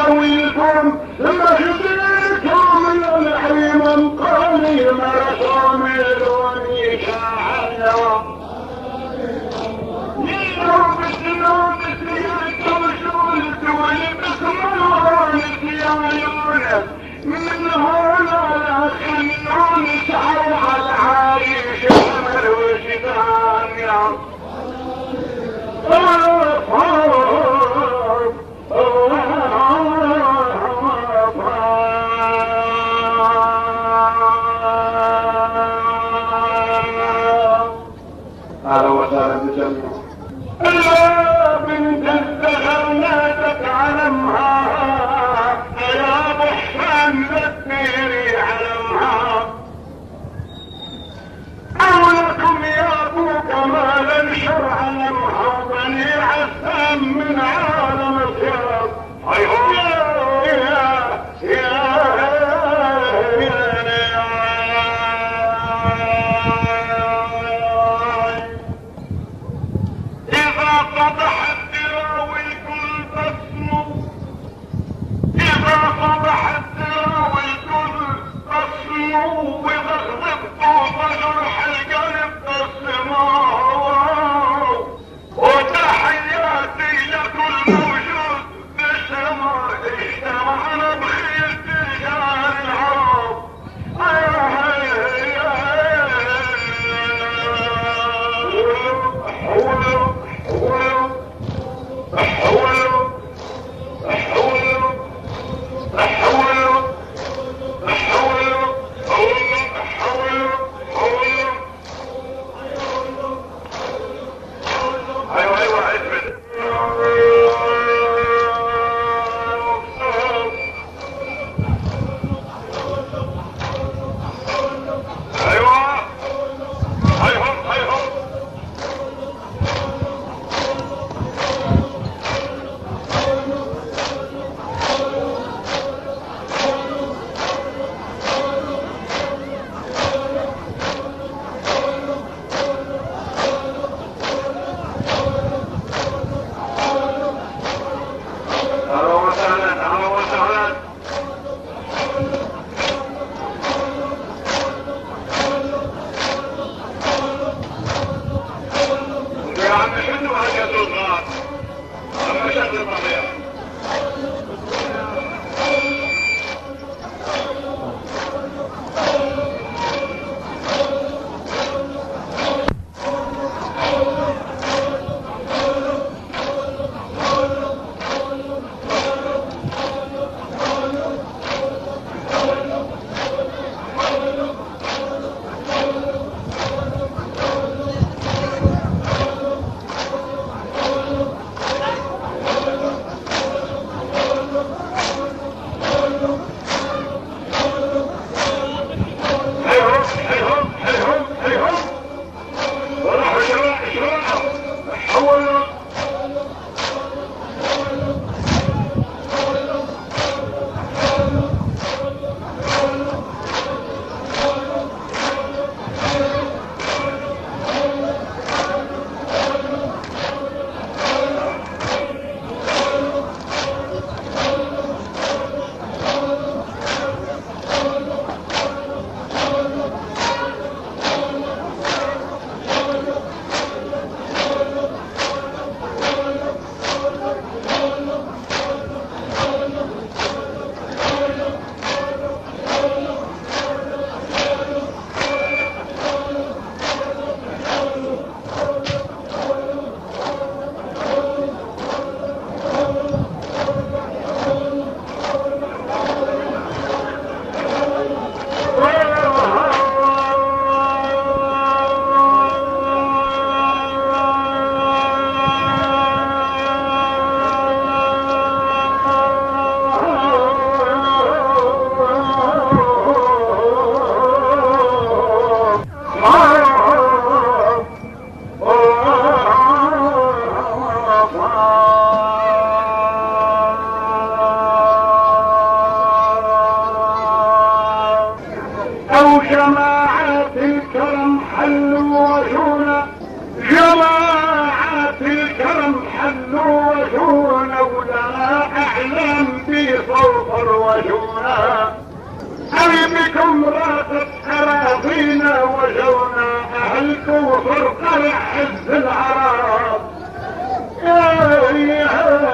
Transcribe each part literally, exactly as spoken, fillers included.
والكون لما شديتهم من الحريم قالي مرسوم الدوني شاعر يلوم السنون سيادة وشولت والبسمون سيايونه من هنا لا خلون سعر على العايش امر وشدان يا اهلا وسهلا بالجميع. يا بنت الزهر نادت علمها يا بحسن للديري علمها أولكم يا أبوك ما لنشر علمها بني عسام من عالم الخير هيهو يا يا إذا قضح الدرا والكل بصمه إذا قضح الدرا والكل بصمه وضغضب طوف جرح القلب بصمه وتحياتي لكل موجود بسمه اجتمعنا بخير تجار العرب حولوا حولوا حولوا حولوا حولوا حولوا حولوا حولوا ايوه ايوه اثبت ايوه هيهم هيهم اهلا وسهلا اهلا وسهلا يا عم شنو هالقد الغار اما شغل الطبيعة هيهم هيهم هيهم هيهم وراحوا شراع شراع حولوا أو جماعات الكرم حلوا وجونا جماعات الكرم حلوا وجونا ولنا أعلام بيص مراتب أراضينا وجونا أهل كفر قرع عز العرب. يا يا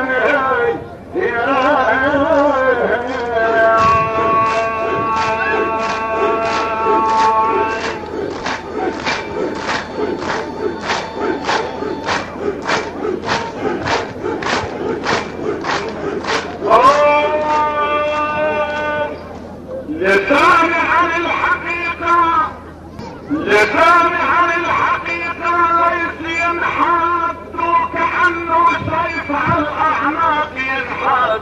لساني عن الحقيقة، لساني عن الحقيقة ليس ينحاد كأنه سيف على الأعناق ينحاد.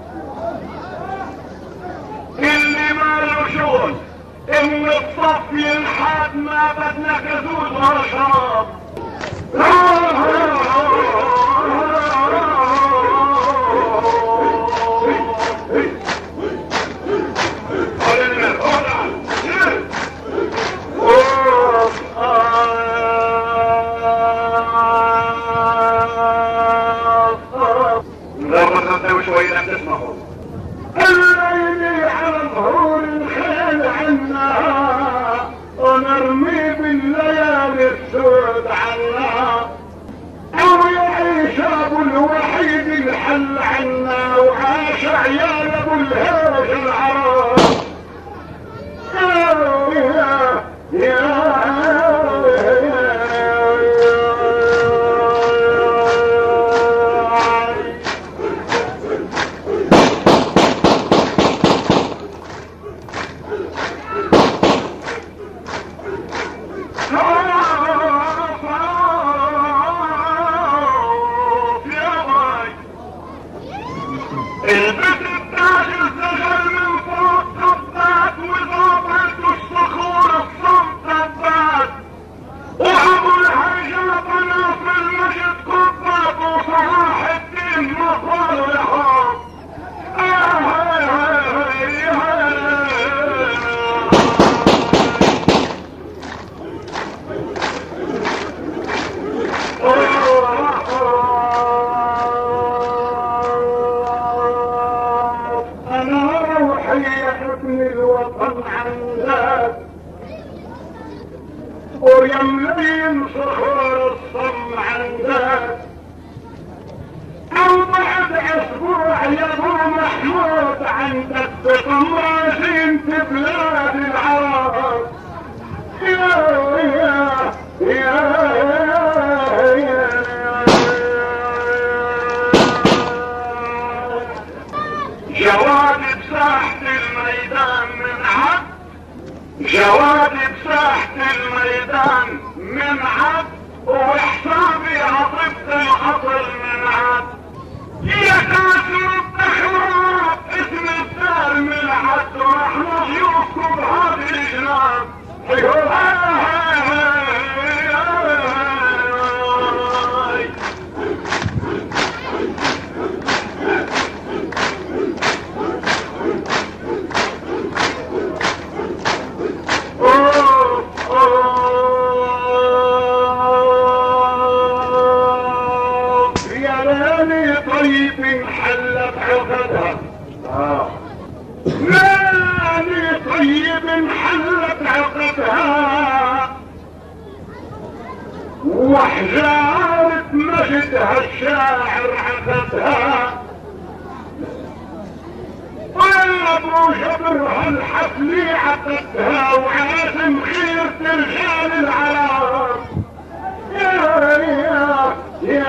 اللي ما له شغل إن الصف ينحاد ما بدنا كذوب ولا شراب. شوي لم تسمعوا الليل على ظهور الخيل عنا ونرمي بالليالي السود عنا، او يعيش ابو الوحيد الحل عنا وعاش عيال ابو الهرج العرب. يا يا ويملين صخور الصم عندك، او بعد اسبوع يا ابو محمود عندك بطماسين في بلاد العرب. يا يا يا جواد بساحة الميدان من عد، جواد بساحة الميدان من عد، وحسابي عطبت العطل من عد. يا كاسر التخراب اسم الدار من عد، ونحن ضيوفكم بهذه الجناب. ماني طيب انحلت عقدها، وحجارة مجدها الشاعر عقدها، وابو جبر هالحفلي عقدها، وعازم خيرة رجال العرب. يا يا يا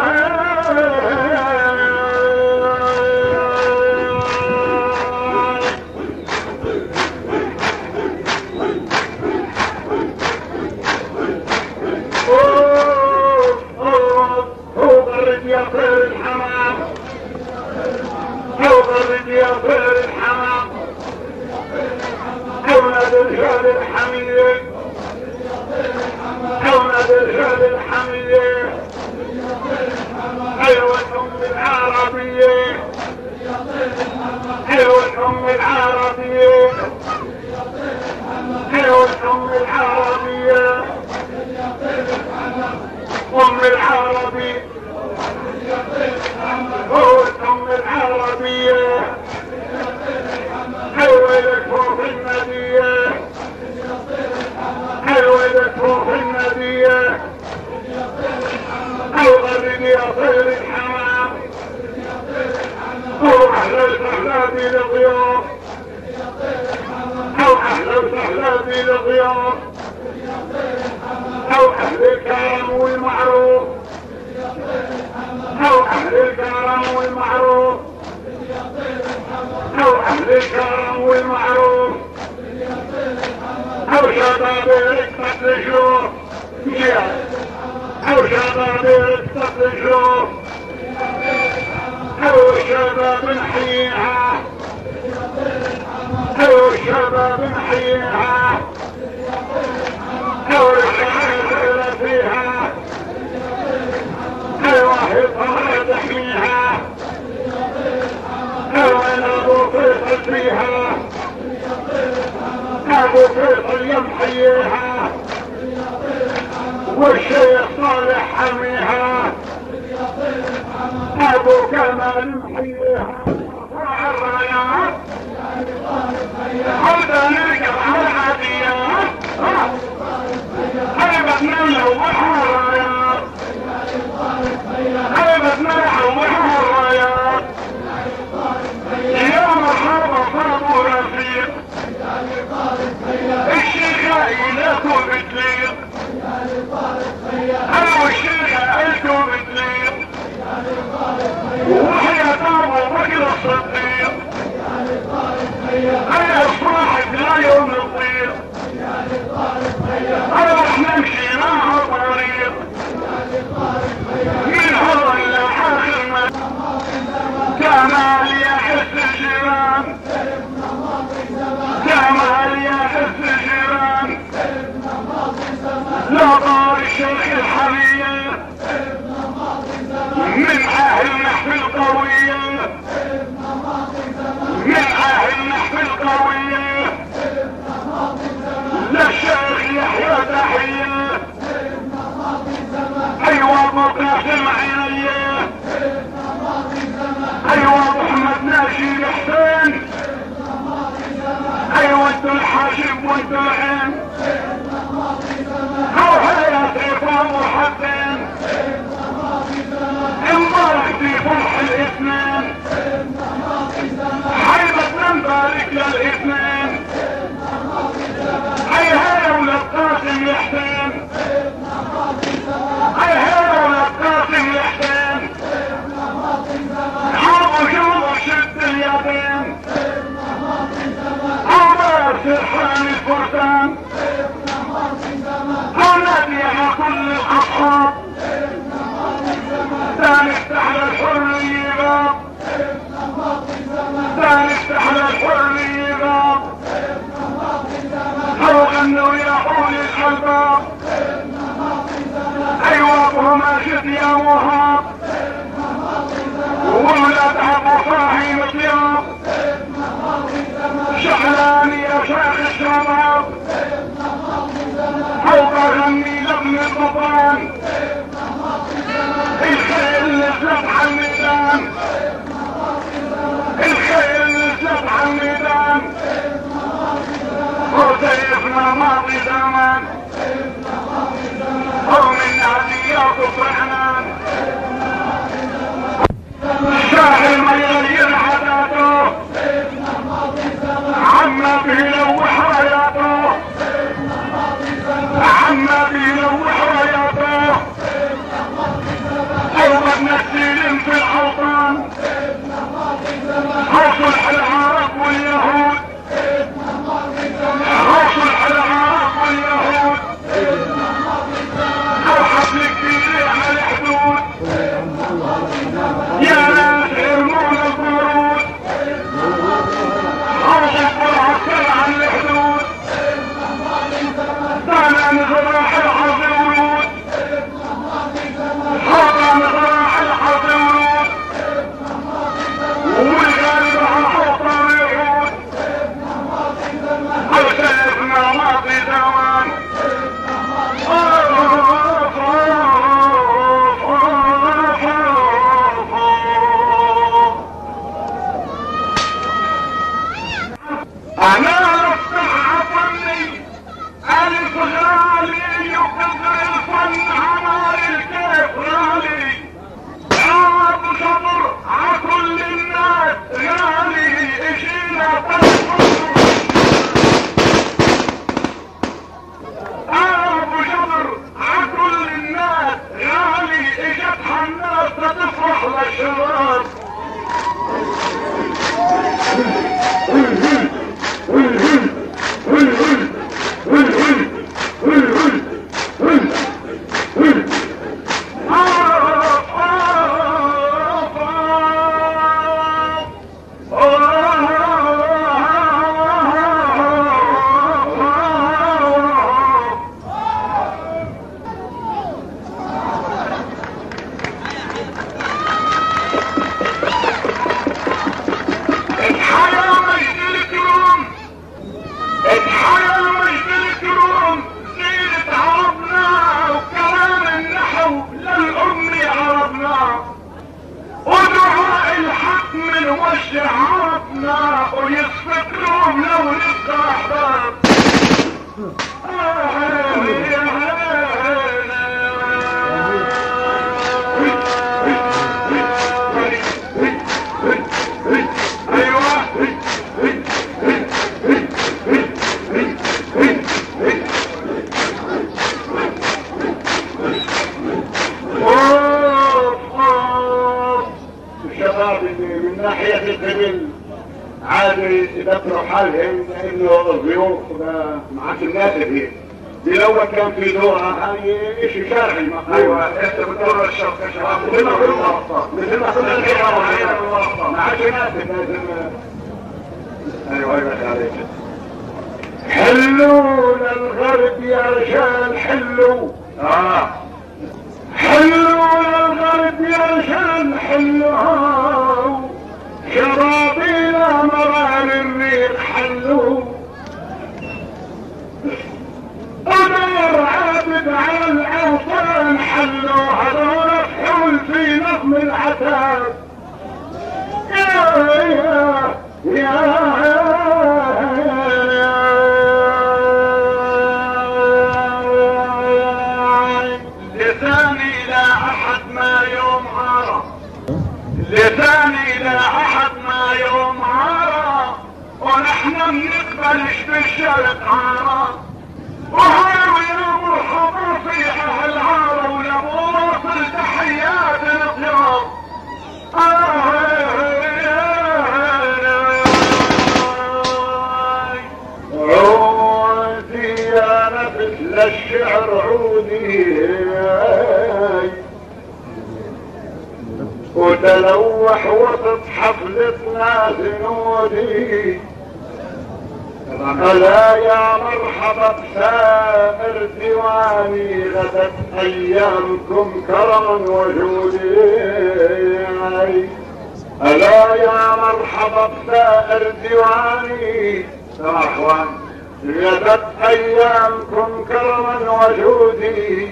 يا طير الحمام، أولاد الرجال الحمية، أولاد الرجال الحمية، أيوة الأم العربية، أيوة الأم العربية، أيوة الأم العربية، أم العربي، هو الأم العربية، أيوة لك فوق المدية. اهل الكرم والمعروف او اهل الكرم والمعروف او شباب ركبة الشوف او شباب ركبة الشوف او شباب نحييها او شباب نحييها او الشباب فيها او حفظها تحميها او انا ابو فيصل فيها ابو فيصل يمحييها والشيخ صالح حميها ابو كمال محييها رفع الرايات عودة نركب على العاديات هيبة نلوحها الرايات هيبة نلوحها الرايات يا مرحبا فابو رفيق الشيخ عيلته بتليق انا والشيخ عيلته بتليق وحياة ابو بكر الصديق انا الصاحب لا يوم الضيق انا رح نمشي معها طريق من هو الى اخر ما كمال يحس الجيران كمال يحس الجيران لا طار الشيخ الحبيب من اهل النحو القوية من اهل النحو القوية للشيخ يحيى تحية ايوه ابو قاسم عينيه ايوه محمد ناشي حسين ايوه انت الحاشم وانت العين او حياة عفام وحسين انبارك في فرح الاثنين حيبة نبارك للاثنين اي هلا ولد قاسم يا حسين اي هلا ولد قاسم يا حسين عرضوا شرطوا شد اليدين عمر سرحان الفرسان ونادي على كل الاصحاب نفتح للحرية باب نفتح للحرية باب او غنوا يا اولي الالباب ايوه ابو ماجد يا وهاب وولاد ابو فاهم اليوم شعلان يا شيخ الشباب او بغني لابن البطان الخيل نزلت على الميدان الخيل نزلت على الميدان وسيفنا ماضي زمان ومن عاديات الرحمن احلى شباب. عرفنا ويسفك لهم لو نبقى احباب. من ناحية القبل عادي يدبروا حالهم لانه الضيوف معاك الناس فيه. بالاول كان في دورة هاي اشي شرعي. ايوه انت بتدور الشرط يا شباب مثل ما كنا مثل ما كنا الحيرة وعينا ما عادش ناسب لازم. ايوه ايوه عليك. حلوا للغرب يا رجال حلوا. اه حلوا للغرب يا رجال حلوا. شرابينا مرار الريق حلوا. قدر عابد على الاوطان حلوا. هذول فحول في نظم العتاب. يا يا يا لساني لا احد ما يوم عرف. لساني لا احد ما يوم عرف. ونحن منقبلش بالشرق عرف. وهاوي يا مرحبا في اهل عرف ولمواصل تحيات الطياب. عودي يا نفس للشعر عودي وتلوح وسط حفلتنا زنودي. ألا يا مرحبا بسائر ديواني غدت أيامكم كرما وجودي. ألا يا مرحبا بسائر ديواني يا أخوان غدت أيامكم كرما وجودي.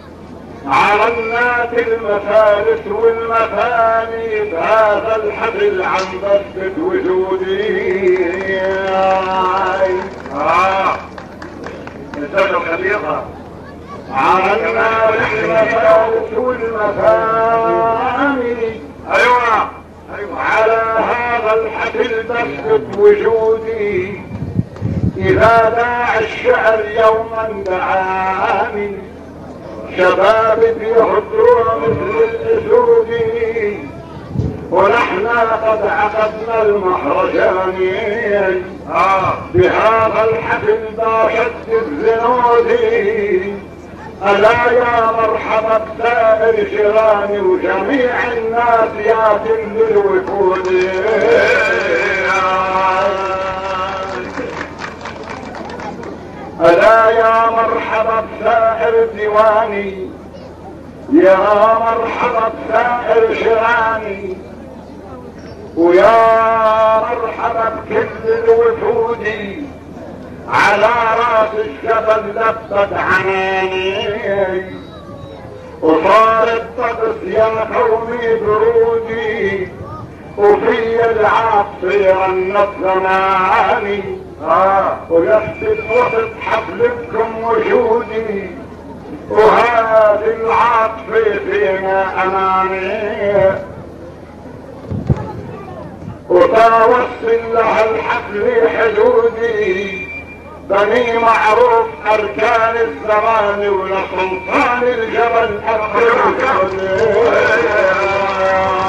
عرنات المفارس والمفاني بهذا الحبل عن ضبط وجودي. اه انتجوا خليقة. عرنات المفارس والمفاني. ايوه ايوه على هذا الحبل ضبط وجودي. اذا داع الشعر يوما دعاني شباب بيهدروا مثل الاسود. ونحن قد عقدنا المهرجان آه. بهذا الحفل باشد الزنودي. الا يا مرحبا بسائر جيراني وجميع الناس يا كل الوفود. ألا يا مرحبا بسائر ديواني. يا مرحبا بسائر جيراني. ويا مرحبا بكل الوفود. على راس الجبل لبت عناني. وصار الطقس يا قومي برودي. وفي العاصفة رنت زماني. آه. ويفتت وسط حفلتكم وجودي. وهذه العاطفة فينا اماني. وتوصل لها الحفل حدودي. بني معروف اركان الزمان ولسلطان الجبل اكبر.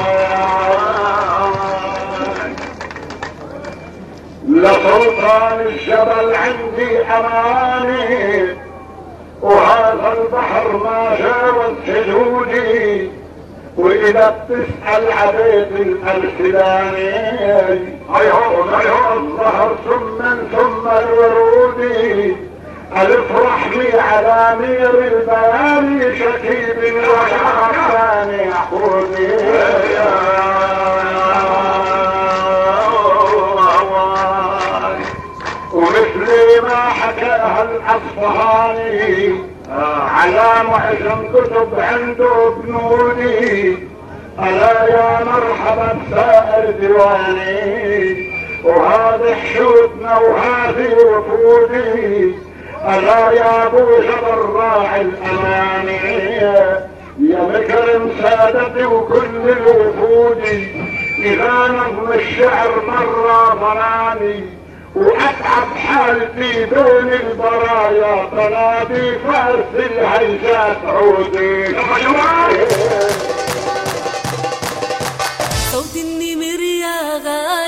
الجبل عندي اماني، وهذا البحر ما جاوز حدودي، واذا بتسأل عبيد الارسلاني هيهون هيهون الظهر ثم ثم الورودي، الف رحمي على مير البياني شكيب الوحداني حودي. ومثلي ما حكاها الاصفهاني على معجم كتب عنده بنودي، الا يا مرحبا سائر ديواني، وهذه حشودنا وهذه وفودي، الا يا ابو جبر راعي الاماني، يا مكرم سادتي وكل الوفود، اذا نظم الشعر مرة ظناني، واتعب حالتي بين البرايا تنادي فارس الهيجات عودي. صوت النمر يا غالي